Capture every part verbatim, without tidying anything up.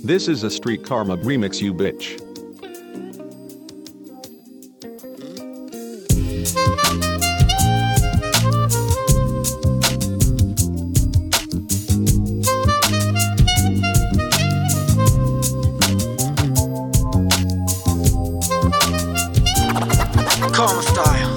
This is a Street Karma remix, you bitch. Karma style.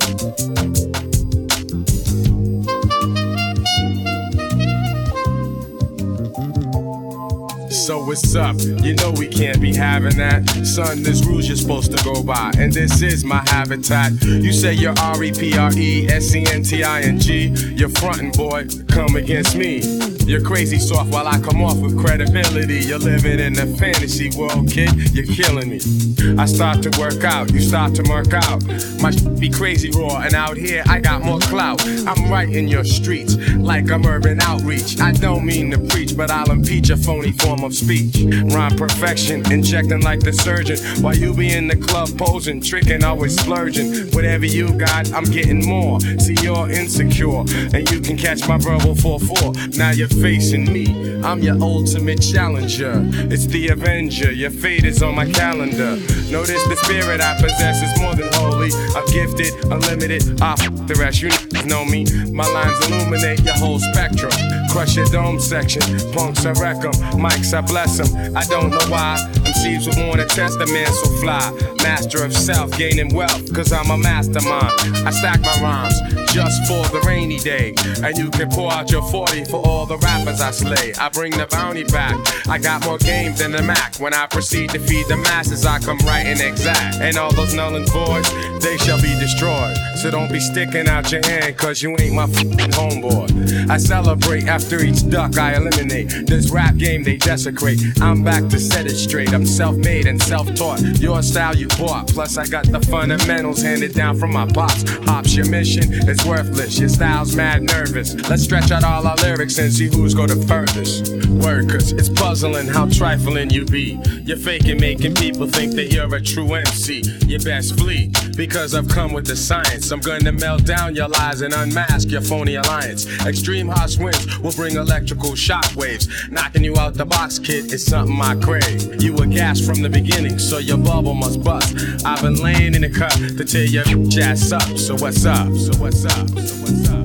So what's up? You know we can't be having that. Son, there's rules you're supposed to go by, and this is my habitat. You say you're R E P R E S E N T I N G. You're frontin', boy, come against me. You're crazy soft while I come off with credibility. You're living in a fantasy world, kid, you're killing me. I start to work out, you start to mark out. My shit be crazy raw, and out here I got more clout. I'm right in your streets, like I'm urban outreach. I don't mean to preach, but I'll impeach a phony form of speech. Rhyme perfection, injecting like the surgeon. While you be in the club posing, tricking, always splurging. Whatever you got, I'm getting more. See, you're insecure, and you can catch my verbal four four. Now you're facing me, I'm your ultimate challenger. It's the Avenger, your fate is on my calendar. Notice the spirit I possess is more than holy. I'm gifted, unlimited, I f the rest, you know me. My lines illuminate your whole spectrum. Crush your dome section, punks I wreck 'em, mics I bless 'em. I don't know why, M Cs would wanna test a man so fly. Master of self, gaining wealth, cause I'm a mastermind. I stack my rhymes, just for the rainy day. And you can pour out your forty for all the rappers I slay. I bring the bounty back, I got more game than the Mac. When I proceed to feed the masses, I come right and exact. And all those null and voids, they shall be destroyed. So don't be sticking out your hand, cause you ain't my f***ing homeboy. I celebrate after each duck I eliminate. This rap game they desecrate. I'm back to set it straight. I'm self-made and self-taught. Your style you bought. Plus I got the fundamentals handed down from my pops. Hops, your mission is worthless. Your style's mad nervous. Let's stretch out all our lyrics and see who's go the furthest. Word, cause it's puzzling how trifling you be. You're faking, making people think that you're a true M C. You best flee, because I've come with the science. I'm gonna melt down your lies and unmask your phony alliance. Extreme harsh winds will bring electrical shockwaves. Knocking you out the box, kid, is something I crave. You were gassed from the beginning, so your bubble must bust. I've been laying in the cut to tear your ass up. So what's up? So what's up? So what's up?